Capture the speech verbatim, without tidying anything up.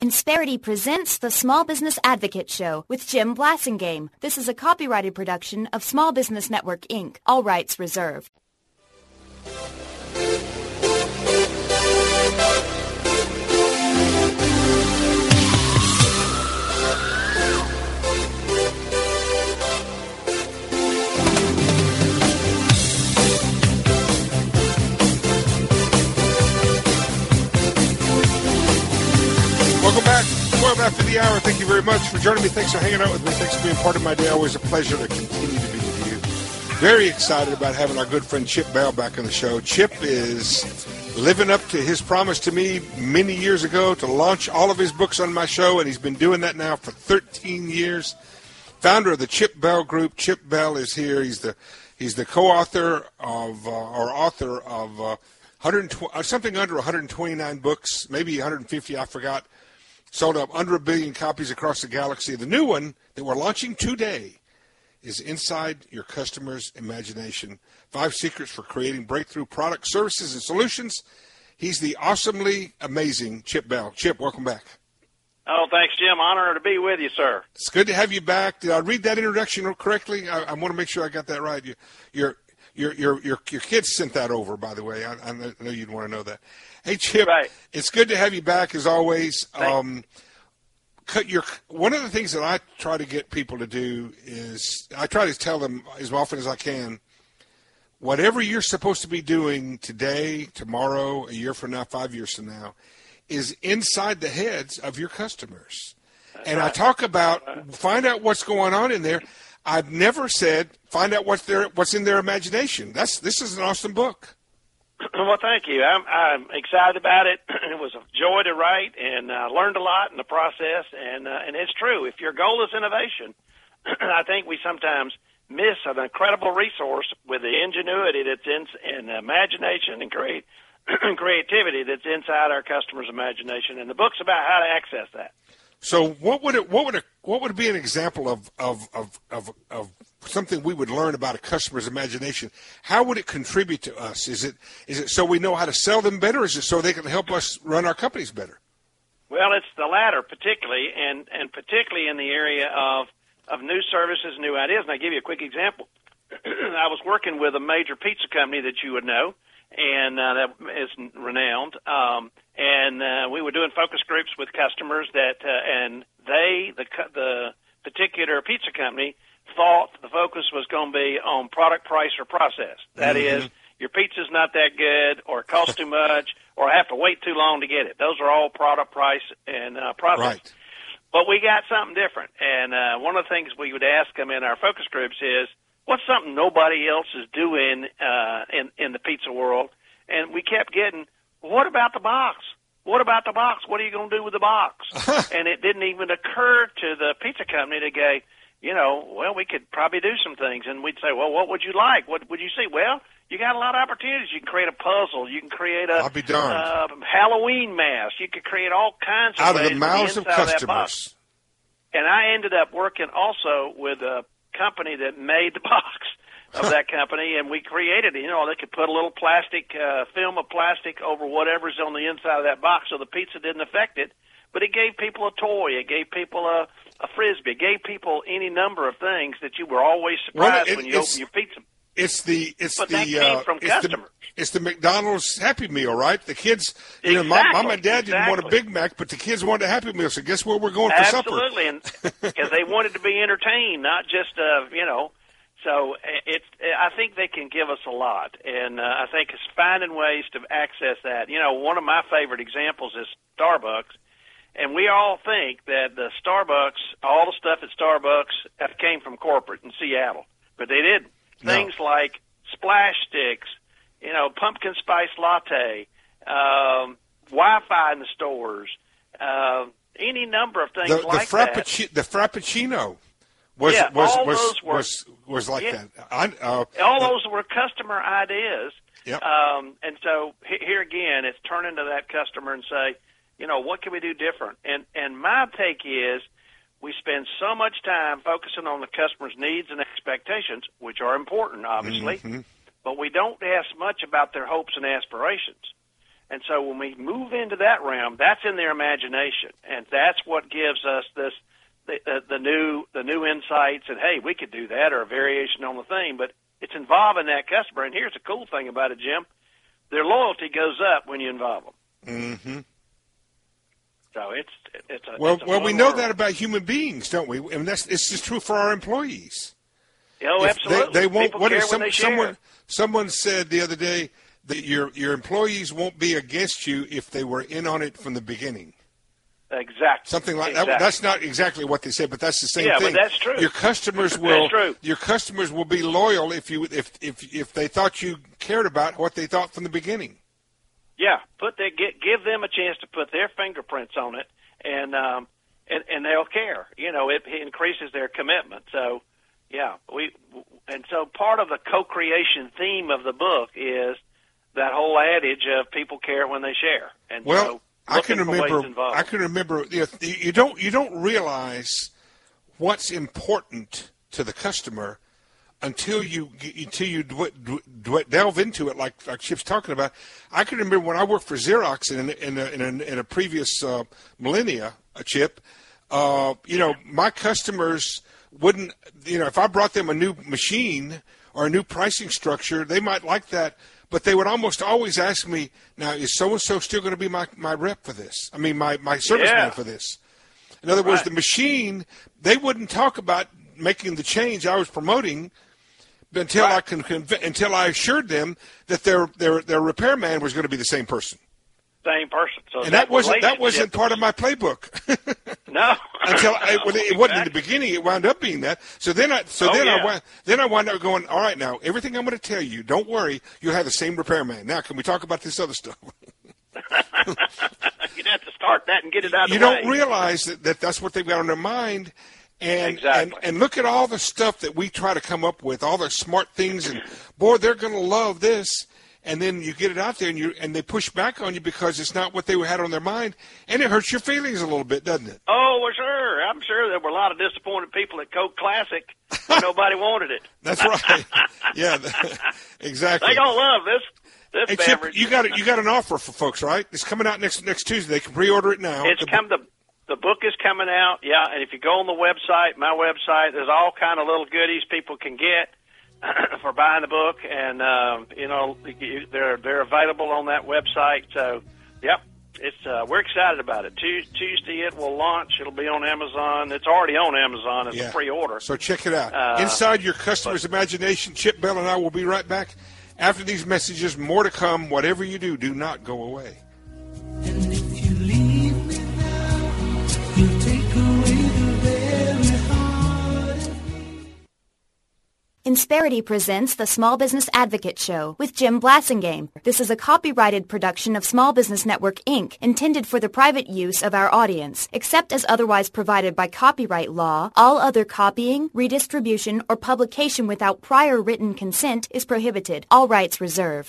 Insperity presents the Small Business Advocate Show with Jim Blasingame. This is a copyrighted production of Small Business Network, Incorporated. All rights reserved. Welcome back. twelve after the hour. Thank you very much for joining me. Thanks for hanging out with me. Thanks for being part of my day. Always a pleasure to continue to be with you. Very excited about having our good friend Chip Bell back on the show. Chip is living up to his promise to me many years ago to launch all of his books on my show, and he's been doing that now for thirteen years. Founder of the Chip Bell Group. Chip Bell is here. He's the he's the co-author of uh, or author of uh, one hundred twenty, uh, something under one hundred twenty-nine books, maybe one hundred fifty. I forgot. Sold up under a billion copies across the galaxy. The new one that we're launching today is Inside Your Customer's Imagination. Five secrets for creating breakthrough products, services, and solutions. He's the awesomely amazing Chip Bell. Chip, welcome back. Oh, thanks, Jim. Honor to be with you, sir. It's good to have you back. Did I read that introduction correctly? I, I want to make sure I got that right. You, your, your, your, your, your kids sent that over, by the way. I, I know you'd want to know that. Hey, Chip, right. It's good to have you back as always. Um, cut your one of the things that I try to get people to do is I try to tell them as often as I can, whatever you're supposed to be doing today, tomorrow, a year from now, five years from now, is inside the heads of your customers. That's and right. I talk about right. find out what's going on in there. I've never said find out what's their what's in their imagination. That's this is an awesome book. Well, thank you. I'm, I'm excited about it. It was a joy to write, and I uh, learned a lot in the process. And uh, and it's true. If your goal is innovation, I think we sometimes miss an incredible resource with the ingenuity that's in and imagination and create creativity that's inside our customers' imagination. And the book's about how to access that. So, what would it? What would it? What would be an example of of of of, of something we would learn about a customer's imagination? How would it contribute to us? Is it is it so we know how to sell them better? Or is it so they can help us run our companies better? Well, it's the latter, particularly, and and particularly in the area of of new services, new ideas. And I'll give you a quick example. I was working with a major pizza company that you would know, and uh, that is renowned. Um, and uh, we were doing focus groups with customers that, uh, and they, the the particular pizza company, thought the focus was going to be on product, price, or process. That mm-hmm. is, your pizza's not that good, or it costs too much, or I have to wait too long to get it. Those are all product, price, and uh, process. Right. But we got something different. And uh, one of the things we would ask them in our focus groups is, what's something nobody else is doing uh, in, in the pizza world? And we kept getting, what about the box? What about the box? What are you going to do with the box? And it didn't even occur to the pizza company to go, you know, well, we could probably do some things. And we'd say, well, what would you like? What would you see? Well, you got a lot of opportunities. You can create a puzzle. You can create a I'll be darned. Uh, Halloween mask. You could create all kinds of out ways of the mouths the of customers. Of and I ended up working also with a company that made the box of that company, and we created it. You know, they could put a little plastic uh, film of plastic over whatever's on the inside of that box, so the pizza didn't affect it. But it gave people a toy. It gave people a, a frisbee. It gave people any number of things that you were always surprised well, it, when you open your pizza. It's the it's but the that came uh, from it's customers. The, it's the McDonald's Happy Meal, right? The kids, you exactly, know, my mom and dad didn't exactly. want a Big Mac, but the kids wanted a Happy Meal. So guess where we're going for Absolutely, supper? and because they wanted to be entertained, not just uh, you know. So it's I think they can give us a lot, and uh, I think it's finding ways to access that. You know, one of my favorite examples is Starbucks. And we all think that the Starbucks, all the stuff at Starbucks came from corporate in Seattle, but they didn't. No. Things like Splash Sticks, you know, pumpkin spice latte, um, Wi-Fi in the stores, uh, any number of things the, the like frappucci- that. The Frappuccino was yeah, was all was, those were, was was like yeah, that. I, uh, all those were customer ideas. Yep. Um, and so here again, it's turning to that customer and say, you know, what can we do different? And and my take is we spend so much time focusing on the customer's needs and expectations, which are important, obviously, mm-hmm. but we don't ask much about their hopes and aspirations. And so when we move into that realm, that's in their imagination, and that's what gives us this the, the, the new the new insights. And hey, we could do that, or a variation on the theme, but it's involving that customer. And here's the cool thing about it, Jim: their loyalty goes up when you involve them. Mm-hmm. So it's it's a well. It's a well, we know world. that about human beings, don't we? And that's it's just true for our employees. Oh, If absolutely. They, they won't. People What care if some, when they someone share. someone said the other day that your your employees won't be against you if they were in on it from the beginning. Exactly. Something like exactly. that. That's not exactly what they said, but that's the same yeah, thing. but that's true. Your customers will. That's true. Your customers will be loyal if you if if if they thought you cared about what they thought from the beginning. Yeah, put their, get, give them a chance to put their fingerprints on it, and um, and, and they'll care. You know, it, it increases their commitment. So, yeah, we and so part of the co-creation theme of the book is that whole adage of people care when they share. And Well, so I can looking for ways remember. to involve I them. can remember. You, know, you don't. You don't realize what's important to the customer until you until you dw- dw- delve into it, like like Chip's talking about. I can remember when I worked for Xerox in in a, in a, in a previous uh, millennia, a Chip. Uh, you know, my customers wouldn't. You know, if I brought them a new machine or a new pricing structure, they might like that. But they would almost always ask me, now, is so-and-so still going to be my, my rep for this? I mean, my, my service Yeah. man for this. In other words, Right. the machine, they wouldn't talk about making the change I was promoting until Right. I can conv- until I assured them that their their their repairman was going to be the same person. Same person. So And that wasn't that wasn't relationship part of my playbook. No. Until I, well, it wasn't in the Exactly. beginning. It wound up being that. So then I, so Oh, then I, yeah. wound, then I wound up going. All right, now everything I'm going to tell you, don't worry, you'll have the same repairman. Now, can we talk about this other stuff? You'd have to start that and get it out of You the way. don't realize that, that that's what they've got on their mind. And, Exactly. and and look at all the stuff that we try to come up with, all the smart things, and boy, they're going to love this. And then you get it out there, and you and they push back on you because it's not what they had on their mind, and it hurts your feelings a little bit, doesn't it? Oh, well, sure. I'm sure there were a lot of disappointed people at Coke Classic when nobody wanted it. That's right. Yeah, th- exactly. They gonna love this this Hey, Chip, beverage. you got it. You got an offer for folks, right? It's coming out next next Tuesday. They can pre-order it now. It's The- come the the book is coming out, yeah. And if you go on the website, my website, there's all kind of little goodies people can get for buying the book, and um, you know you- they're they're available on that website. So, yep, it's uh, we're excited about it. Tu- Tuesday it will launch. It'll be on Amazon. It's already on Amazon as Yeah. a pre-order. So check it out. Uh, Inside your customer's imagination, Chip Bell and I will be right back after these messages. More to come. Whatever you do, do not go away. And if you leave me now, you take away the very heart. Insperity presents the Small Business Advocate Show with Jim Blasingame. This is a copyrighted production of Small Business Network, Incorporated, intended for the private use of our audience. Except as otherwise provided by copyright law, all other copying, redistribution, or publication without prior written consent is prohibited. All rights reserved.